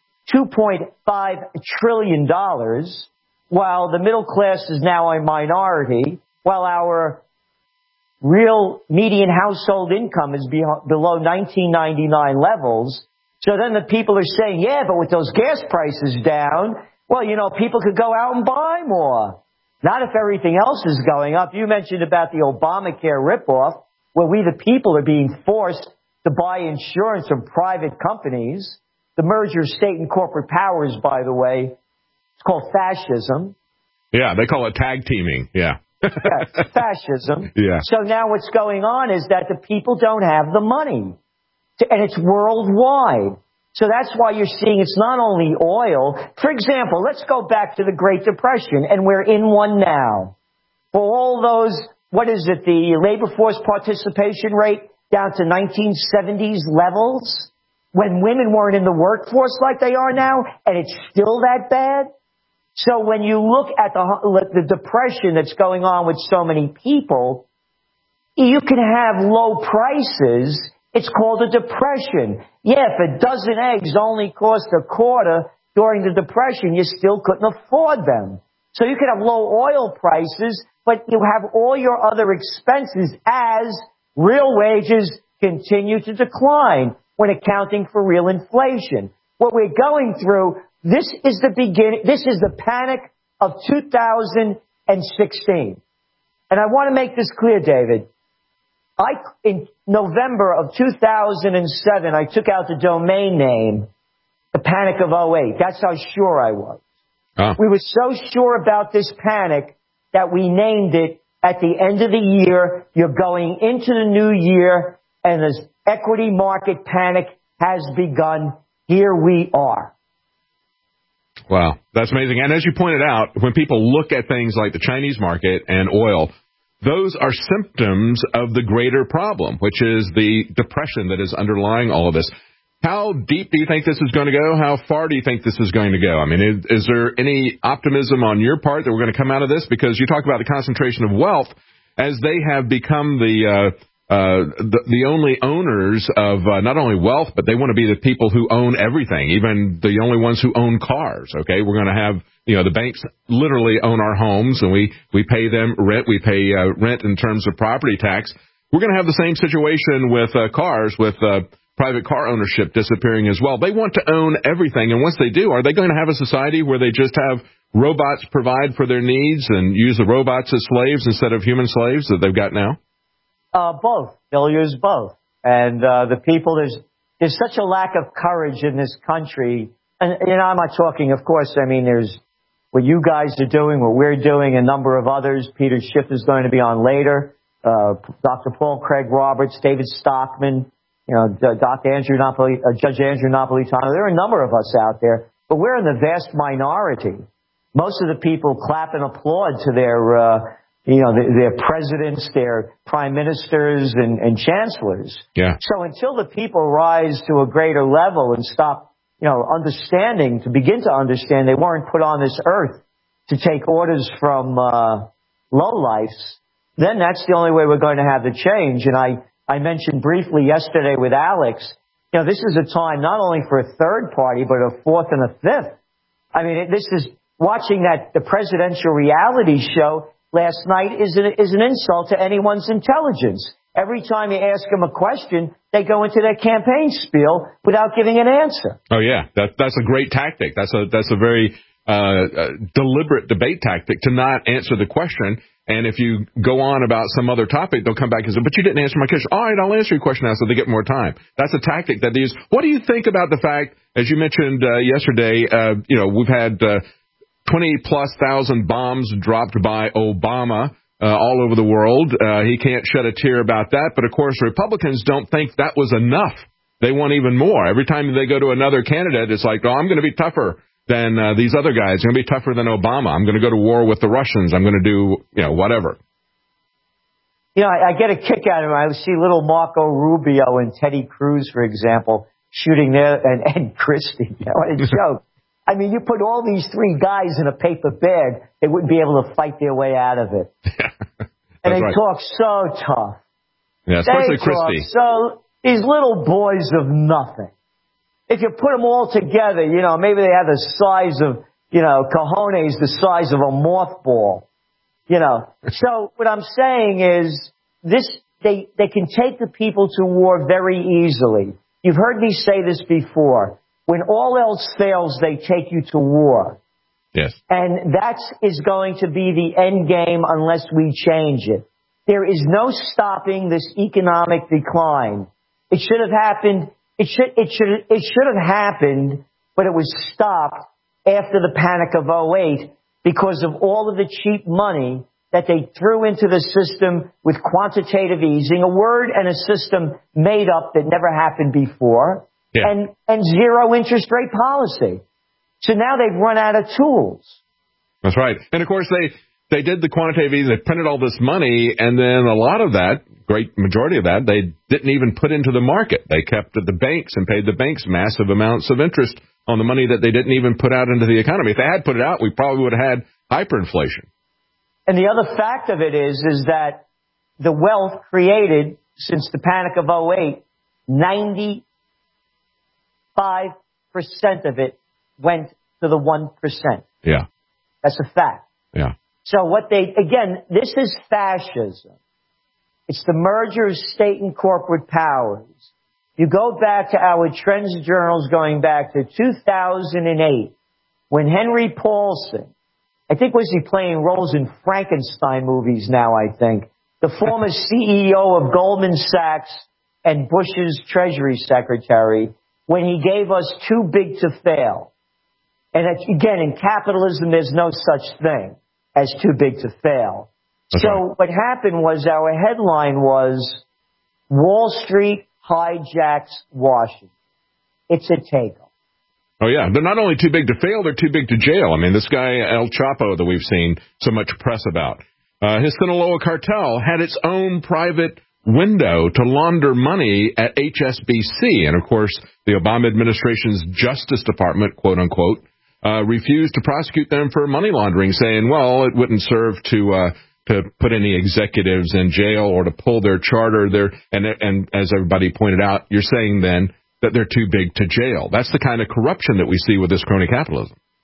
$2.5 trillion, while the middle class is now a minority, while our real median household income is below 1999 levels. So then the people are saying, yeah, but with those gas prices down, well, you know, people could go out and buy more. Not if everything else is going up. You mentioned about the Obamacare ripoff, where we the people are being forced to buy insurance from private companies. The merger of state and corporate powers, by the way, it's called fascism. Yeah, they call it tag teaming. Yeah. Yeah, fascism. Yeah. So now what's going on is that the people don't have the money. And it's worldwide. So that's why you're seeing it's not only oil. For example, let's go back to the Great Depression, and we're in one now. For all those, what is it, the labor force participation rate down to 1970s levels, when women weren't in the workforce like they are now, and it's still that bad? So when you look at the depression that's going on with so many people, you can have low prices. It's called a depression. Yeah, if a dozen eggs only cost a quarter during the depression, you still couldn't afford them. So you could have low oil prices, but you have all your other expenses as real wages continue to decline when accounting for real inflation. What we're going through, this is the beginning, this is the panic of 2016. And I want to make this clear, David. In November of 2007, I took out the domain name, the Panic of 08. That's how sure I was. We were so sure about this panic that we named it at the end of the year. You're going into the new year, and the equity market panic has begun. Here we are. Wow, that's amazing. And as you pointed out, when people look at things like the Chinese market and oil, those are symptoms of the greater problem, which is the depression that is underlying all of this. How deep do you think this is going to go? How far do you think this is going to go? I mean, is there any optimism on your part that we're going to come out of this? Because you talk about the concentration of wealth as they have become the only owners of not only wealth, but they want to be the people who own everything, even the only ones who own cars. Okay, we're going to have the banks literally own our homes, and we pay them rent. We pay rent in terms of property tax. We're going to have the same situation with cars, with private car ownership disappearing as well. They want to own everything, and once they do, are they going to have a society where they just have robots provide for their needs and use the robots as slaves instead of human slaves that they've got now? Both. They'll use both. And the people, there's such a lack of courage in this country. And, I'm not talking, of course, there's what you guys are doing, what we're doing, a number of others. Peter Schiff is going to be on later. Dr. Paul Craig Roberts, David Stockman, Dr. Andrew Judge Andrew Napolitano. There are a number of us out there, but we're in the vast minority. Most of the people clap and applaud to their presidents, their prime ministers, and chancellors. Yeah. So until the people rise to a greater level and stop, understanding, to begin to understand they weren't put on this earth to take orders from lowlifes, then that's the only way we're going to have the change. And I mentioned briefly yesterday with Alex, this is a time not only for a third party, but a fourth and a fifth. This is watching the presidential reality show last night is an insult to anyone's intelligence. Every time you ask them a question, they go into their campaign spiel without giving an answer. Oh yeah, that's a great tactic. That's a very deliberate debate tactic to not answer the question. And if you go on about some other topic, they'll come back and say, but you didn't answer my question. All right, I'll answer your question now so they get more time. That's a tactic that they use. What do you think about the fact, as you mentioned yesterday, we've had 20,000+ bombs dropped by Obama all over the world. He can't shed a tear about that. But, of course, Republicans don't think that was enough. They want even more. Every time they go to another candidate, it's like, I'm going to be tougher than these other guys. I'm going to be tougher than Obama. I'm going to go to war with the Russians. I'm going to do, whatever. I get a kick out of it. I see little Marco Rubio and Teddy Cruz, for example, shooting there, and Ed Christie. What a joke. You put all these three guys in a paper bag, they wouldn't be able to fight their way out of it. And they talk so tough. Yeah, especially Christie. So these little boys of nothing. If you put them all together, maybe they have the size of, cojones, the size of a mothball. So what I'm saying is they can take the people to war very easily. You've heard me say this before. When all else fails, they take you to war. Yes. And that is going to be the end game unless we change it. There is no stopping this economic decline. It should have happened. It should have happened, but it was stopped after the panic of 2008 because of all of the cheap money that they threw into the system with quantitative easing, a word and a system made up that never happened before. Yeah. And zero interest rate policy. So now they've run out of tools. That's right. And, of course, they did the quantitative easing. They printed all this money, and then a lot of that, great majority of that, they didn't even put into the market. They kept at the banks and paid the banks massive amounts of interest on the money that they didn't even put out into the economy. If they had put it out, we probably would have had hyperinflation. And the other fact of it is that the wealth created since the panic of 2008, 95% of it went to the 1%. Yeah. That's a fact. Yeah. So this is fascism. It's the merger of state and corporate powers. You go back to our trends journals going back to 2008 when Henry Paulson, I think was he playing roles in Frankenstein movies now, I think, the former CEO of Goldman Sachs and Bush's Treasury Secretary, when he gave us too big to fail. And again, in capitalism, there's no such thing as too big to fail. That's so right. What happened was our headline was Wall Street hijacks Washington. It's a takeover. Oh, yeah. They're not only too big to fail, they're too big to jail. This guy, El Chapo, that we've seen so much press about, his Sinaloa cartel had its own private window to launder money at HSBC. And, of course, the Obama administration's Justice Department, quote unquote, refused to prosecute them for money laundering, saying, well, it wouldn't serve to put any executives in jail or to pull their charter there. And as everybody pointed out, you're saying then that they're too big to jail. That's the kind of corruption that we see with this crony capitalism.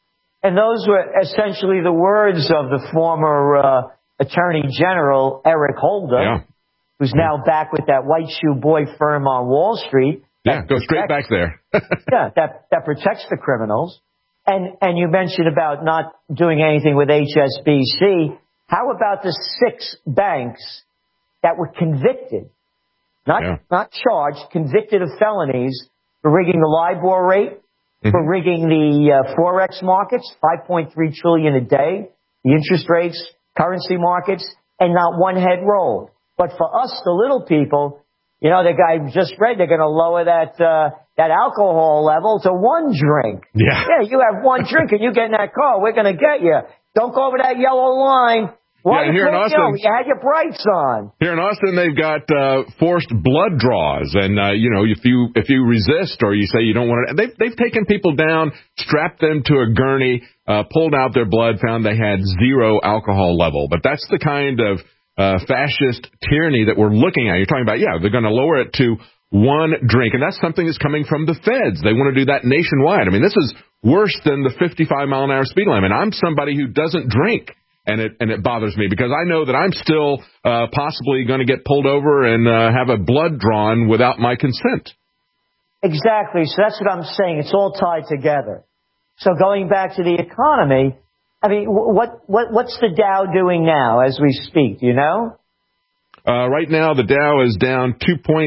And those were essentially the words of the former Attorney General, Eric Holder, who's now back with that white shoe boy firm on Wall Street. Yeah, go straight back there. that protects the criminals. And you mentioned about not doing anything with HSBC. How about the 6 banks that were convicted, not charged, convicted of felonies for rigging the LIBOR rate, for rigging the Forex markets, $5.3 trillion a day, the interest rates, currency markets, and not one head rolled. But for us, the little people, you know, the guy just read they're going to lower that alcohol level to 1 drink. Yeah, you have 1 drink and you get in that car, we're going to get you. Don't go over that yellow line. Why here in Austin, you had your brights on. Here in Austin, they've got forced blood draws, and you know, if you resist or you say you don't want it, they've taken people down, strapped them to a gurney, pulled out their blood, found they had 0 alcohol level. But that's the kind of fascist tyranny that we're looking at. You're talking about, they're going to lower it to 1 drink, and that's something that's coming from the feds. They want to do that nationwide. I mean, this is worse than the 55-mile-an-hour speed limit. I'm somebody who doesn't drink. And it bothers me because I know that I'm still possibly going to get pulled over and have a blood drawn without my consent. Exactly. So that's what I'm saying. It's all tied together. So going back to the economy, I mean, what's the Dow doing now as we speak? Do you know? Right now, the Dow is down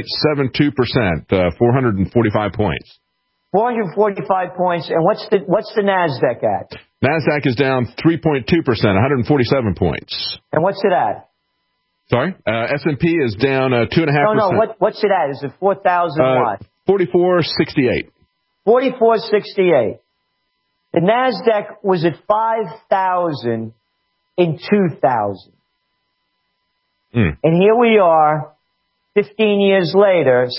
2.72%, 445 points. 445 points. And what's the NASDAQ at? NASDAQ is down 3.2%, 147 points. And what's it at? Sorry? S&P is down 2.5%. No, what's it at? Is it 4,000 what? 44.68. 44.68. The NASDAQ was at 5,000 in 2000. And here we are, 16 years later,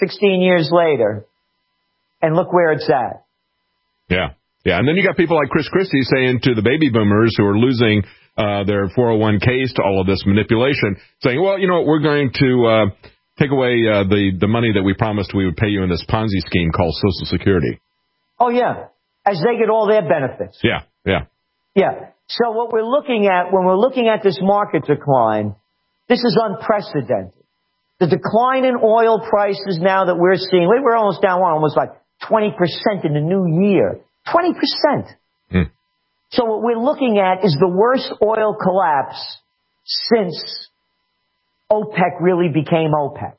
and look where it's at. Yeah. Yeah, and then you got people like Chris Christie saying to the baby boomers who are losing their 401ks to all of this manipulation, saying, well, you know what, we're going to take away the money that we promised we would pay you in this Ponzi scheme called Social Security. Oh, yeah, as they get all their benefits. Yeah. So what we're looking at, when we're looking at this market decline, this is unprecedented. The decline in oil prices now that we're seeing, we were almost down almost like 20% in the new year. 20%. So what we're looking at is the worst oil collapse since OPEC really became OPEC,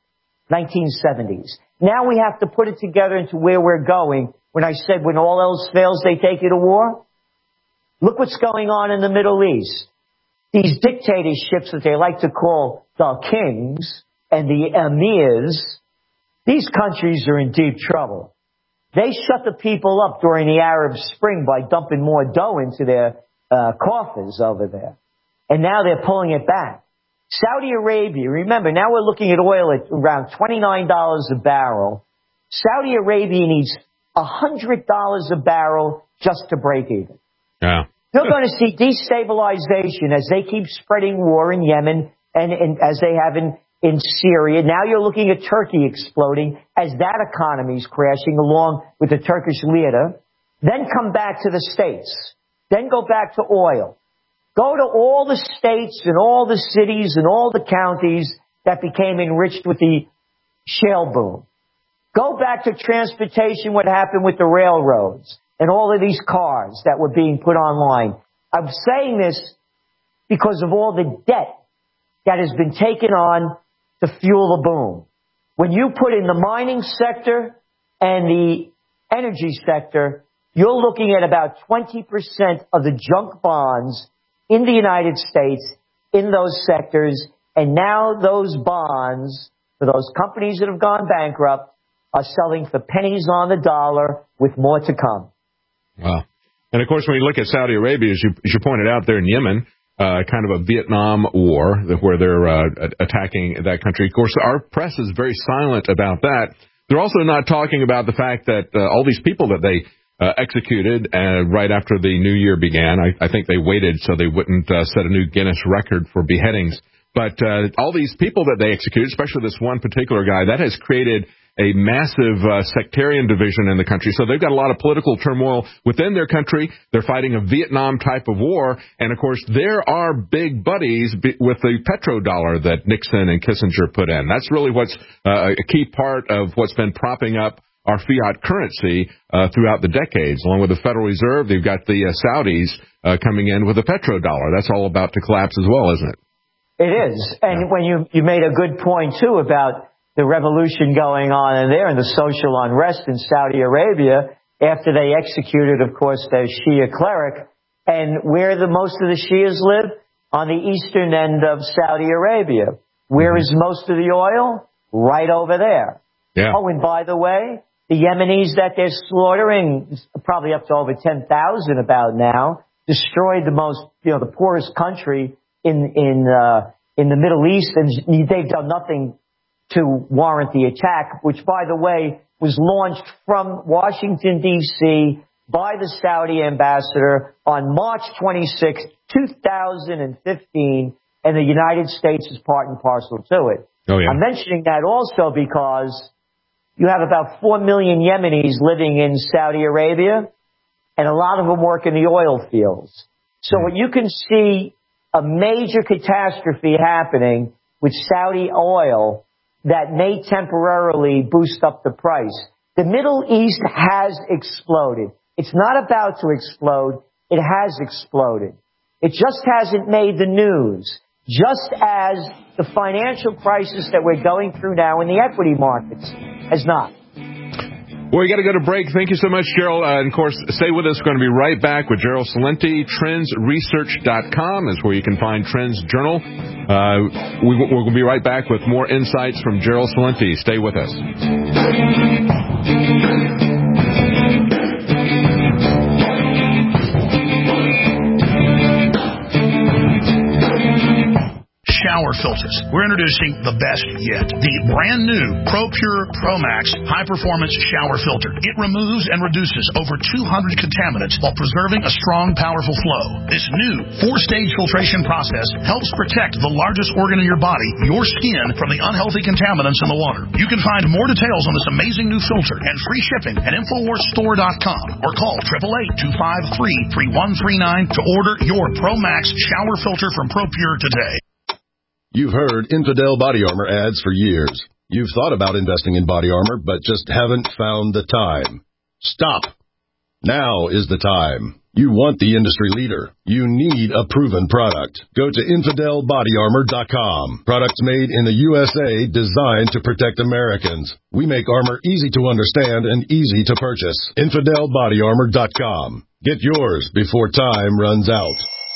1970s. Now we have to put it together into where we're going. When I said when all else fails, they take you to war. Look what's going on in the Middle East. These dictatorships that they like to call the kings and the emirs, these countries are in deep trouble. They shut the people up during the Arab Spring by dumping more dough into their coffers over there. And now they're pulling it back. Saudi Arabia, remember, now we're looking at oil at around $29 a barrel. Saudi Arabia needs $100 a barrel just to break even. Yeah. You're going to see destabilization as they keep spreading war in Yemen and as they have in Syria. Now you're looking at Turkey exploding as that economy is crashing along with the Turkish lira. Then come back to the States. Then go back to oil. Go to all the states and all the cities and all the counties that became enriched with the shale boom. Go back to transportation, what happened with the railroads and all of these cars that were being put online. I'm saying this because of all the debt that has been taken on to fuel the boom. When you put in the mining sector and the energy sector, you're looking at about 20% of the junk bonds in the United States in those sectors. And now those bonds for those companies that have gone bankrupt are selling for pennies on the dollar with more to come. Wow. And of course, when you look at Saudi Arabia, as you pointed out there in Yemen, kind of a Vietnam war where they're attacking that country. Of course, our press is very silent about that. They're also not talking about the fact that all these people that they executed right after the new year began, I think they waited so they wouldn't set a new Guinness record for beheadings. But all these people that they executed, especially this one particular guy, that has created a massive sectarian division in the country. So they've got a lot of political turmoil within their country. They're fighting a Vietnam type of war. And, of course, there are big buddies with the petrodollar that Nixon and Kissinger put in. That's really what's a key part of what's been propping up our fiat currency throughout the decades. Along with the Federal Reserve, they've got the Saudis coming in with the petrodollar. That's all about to collapse as well, isn't it? It is. And when you made a good point, too, about the revolution going on in there and the social unrest in Saudi Arabia after they executed, of course, their Shia cleric. And where the most of the Shias live? On the eastern end of Saudi Arabia. Where is most of the oil? Right over there. Yeah. Oh, and by the way, the Yemenis that they're slaughtering, probably up to over 10,000 about now, destroyed the most, the poorest country in the Middle East, and they've done nothing to warrant the attack, which, by the way, was launched from Washington, D.C. by the Saudi ambassador on March 26, 2015, and the United States is part and parcel to it. Oh, yeah. I'm mentioning that also because you have about 4 million Yemenis living in Saudi Arabia, and a lot of them work in the oil fields. So you can see a major catastrophe happening with Saudi oil that may temporarily boost up the price. The Middle East has exploded. It's not about to explode. It has exploded. It just hasn't made the news, just as the financial crisis that we're going through now in the equity markets has not. Well, we got to go to break. Thank you so much, Gerald. And, of course, stay with us. We're going to be right back with Gerald Celente. TrendsResearch.com is where you can find Trends Journal. We're going to be right back with more insights from Gerald Celente. Stay with us. Shower filters. We're introducing the best yet. The brand new ProPure ProMax high performance shower filter. It removes and reduces over 200 contaminants while preserving a strong, powerful flow. This new 4-stage filtration process helps protect the largest organ in your body, your skin, from the unhealthy contaminants in the water. You can find more details on this amazing new filter and free shipping at InfoWarsStore.com or call 888-253-3139 to order your ProMax shower filter from ProPure today. You've heard Infidel Body Armor ads for years. You've thought about investing in body armor, but just haven't found the time. Stop. Now is the time. You want the industry leader. You need a proven product. Go to InfidelBodyArmor.com. Products made in the USA designed to protect Americans. We make armor easy to understand and easy to purchase. InfidelBodyArmor.com. Get yours before time runs out.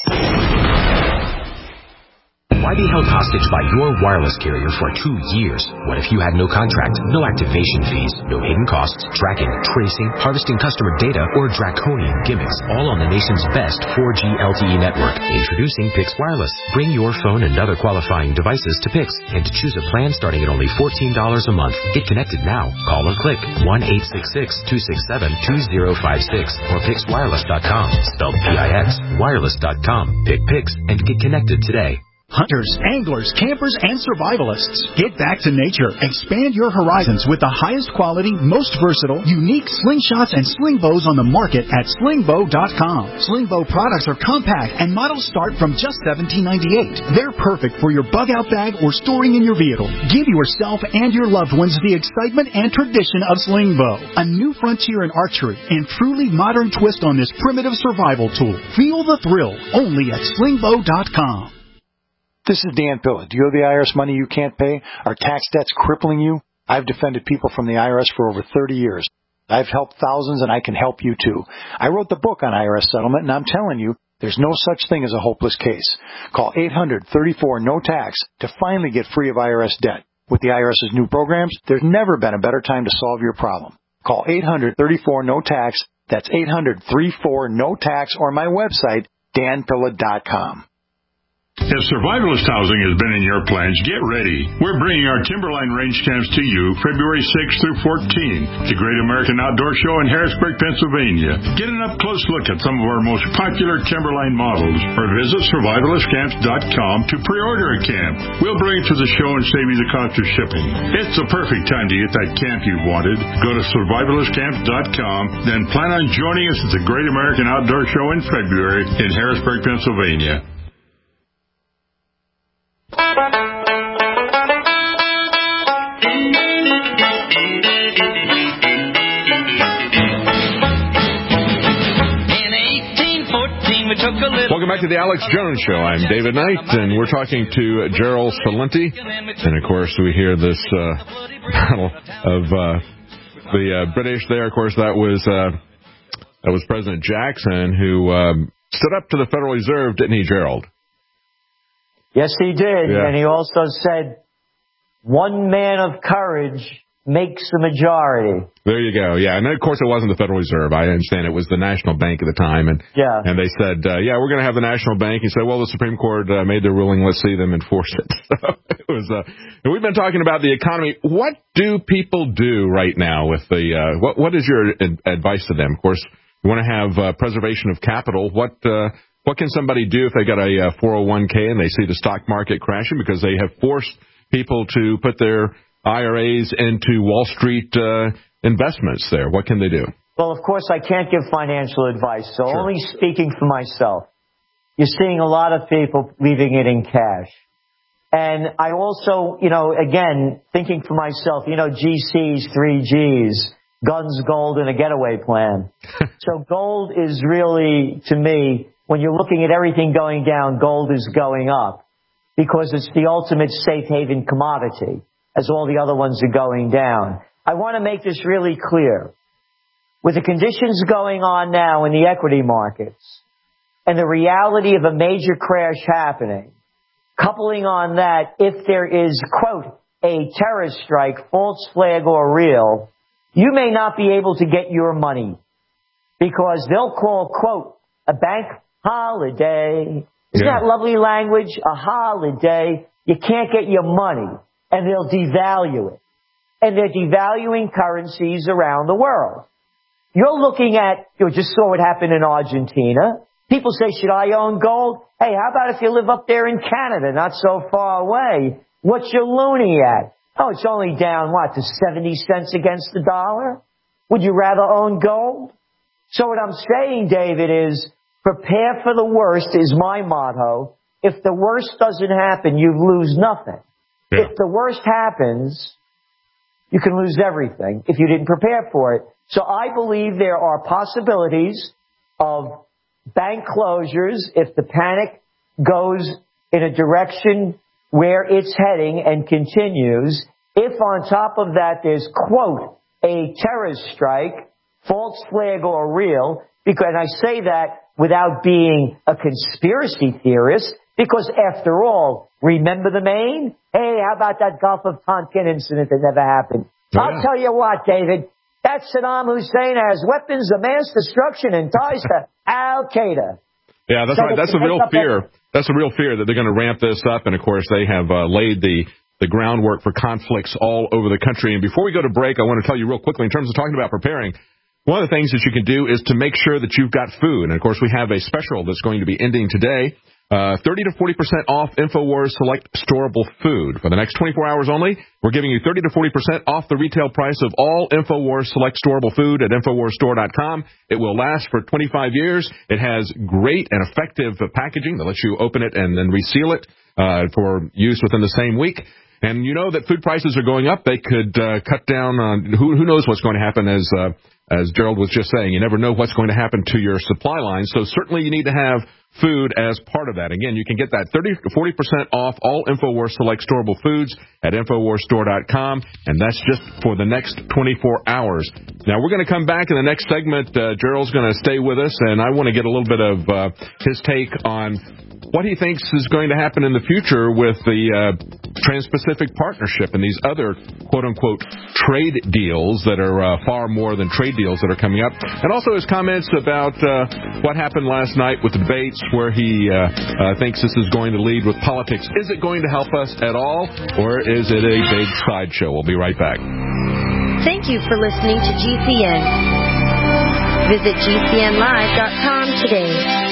Why be held hostage by your wireless carrier for 2 years? What if you had no contract, no activation fees, no hidden costs, tracking, tracing, harvesting customer data, or draconian gimmicks, all on the nation's best 4G LTE network? Introducing Pix Wireless. Bring your phone and other qualifying devices to Pix and to choose a plan starting at only $14 a month. Get connected now. Call or click 1-866-267-2056 or PixWireless.com. Spelled P-I-X. Wireless.com. Pick Pix and get connected today. Hunters, anglers, campers, and survivalists. Get back to nature. Expand your horizons with the highest quality, most versatile, unique slingshots and sling bows on the market at slingbow.com. Sling bow products are compact and models start from just $17.98. They're perfect for your bug out bag or storing in your vehicle. Give yourself and your loved ones the excitement and tradition of sling bow. A new frontier in archery and truly modern twist on this primitive survival tool. Feel the thrill only at slingbow.com. This is Dan Pilla. Do you owe the IRS money you can't pay? Are tax debts crippling you? I've defended people from the IRS for over 30 years. I've helped thousands, and I can help you too. I wrote the book on IRS settlement, and I'm telling you, there's no such thing as a hopeless case. Call 800-34-NO-TAX to finally get free of IRS debt. With the IRS's new programs, there's never been a better time to solve your problem. Call 800-34-NO-TAX. That's 800-34-NO-TAX or my website, danpilla.com. If survivalist housing has been in your plans, get ready. We're bringing our Timberline range camps to you February 6th through 14th, the Great American Outdoor Show in Harrisburg, Pennsylvania. Get an up-close look at some of our most popular Timberline models, or visit survivalistcamps.com to pre-order a camp. We'll bring it to the show and save you the cost of shipping. It's the perfect time to get that camp you've wanted. Go to survivalistcamps.com, then plan on joining us at the Great American Outdoor Show in February in Harrisburg, Pennsylvania. Welcome back to the Alex Jones Show. I'm David Knight, and we're talking to Gerald Celente. And, of course, we hear this battle of the British there. Of course, that was President Jackson who stood up to the Federal Reserve, didn't he, Gerald? Yes, he did. Yeah. And he also said, one man of courage makes the majority. There you go. Yeah, and of course it wasn't the Federal Reserve. I understand it was the National Bank at the time, and they said, we're going to have the National Bank. He said, well, the Supreme Court made their ruling. Let's see them enforce it. So it was. And we've been talking about the economy. What do people do right now with the? What is your advice to them? Of course, you want to have preservation of capital. What can somebody do if they got a 401k and they see the stock market crashing because they have forced people to put their IRAs into Wall Street investments there? What can they do? Well, of course, I can't give financial advice, so only speaking for myself. You're seeing a lot of people leaving it in cash. And I also, again, thinking for myself, GCs, 3Gs, guns, gold, and a getaway plan. So gold is really, to me, when you're looking at everything going down, gold is going up because it's the ultimate safe haven commodity, as all the other ones are going down. I want to make this really clear. With the conditions going on now in the equity markets and the reality of a major crash happening, coupling on that, if there is, quote, a terrorist strike, false flag or real, you may not be able to get your money because they'll call, quote, a bank holiday. Isn't that lovely language? A holiday. You can't get your money, and they'll devalue it. And they're devaluing currencies around the world. You're looking at, you just saw what happened in Argentina. People say, should I own gold? Hey, how about if you live up there in Canada, not so far away? What's your loonie at? Oh, it's only down, to 70 cents against the dollar? Would you rather own gold? So what I'm saying, David, is prepare for the worst is my motto. If the worst doesn't happen, you lose nothing. Yeah. If the worst happens, you can lose everything if you didn't prepare for it. So I believe there are possibilities of bank closures if the panic goes in a direction where it's heading and continues. If on top of that there's, quote, a terrorist strike, false flag or real, because, and I say that without being a conspiracy theorist, because after all, remember the Maine? Hey, how about that Gulf of Tonkin incident that never happened? Oh, I'll tell you what, David, that Saddam Hussein has weapons of mass destruction and ties to Al-Qaeda. Yeah, that's right. That's the real fear. That's the real fear that they're going to ramp this up. And, of course, they have laid the groundwork for conflicts all over the country. And before we go to break, I want to tell you real quickly in terms of talking about preparing, one of the things that you can do is to make sure that you've got food. And, of course, we have a special that's going to be ending today. 30 to 40% off InfoWars Select Storable Food. For the next 24 hours only, we're giving you 30 to 40% off the retail price of all InfoWars Select Storable Food at InfoWarsStore.com. It will last for 25 years. It has great and effective packaging that lets you open it and then reseal it for use within the same week. And you know that food prices are going up. They could cut down on who knows what's going to happen, as Gerald was just saying. You never know what's going to happen to your supply line. So certainly you need to have food as part of that. Again, you can get that 30 to 40% off all InfoWars Select Storable Foods at InfoWarsStore.com, and that's just for the next 24 hours. Now, we're going to come back in the next segment. Gerald's going to stay with us, and I want to get a little bit of his take on what he thinks is going to happen in the future with the Trans-Pacific Partnership and these other quote-unquote trade deals that are far more than trade deals that are coming up. And also his comments about what happened last night with the debates where he thinks this is going to lead with politics. Is it going to help us at all, or is it a big sideshow? We'll be right back. Thank you for listening to GCN. Visit GCNlive.com today.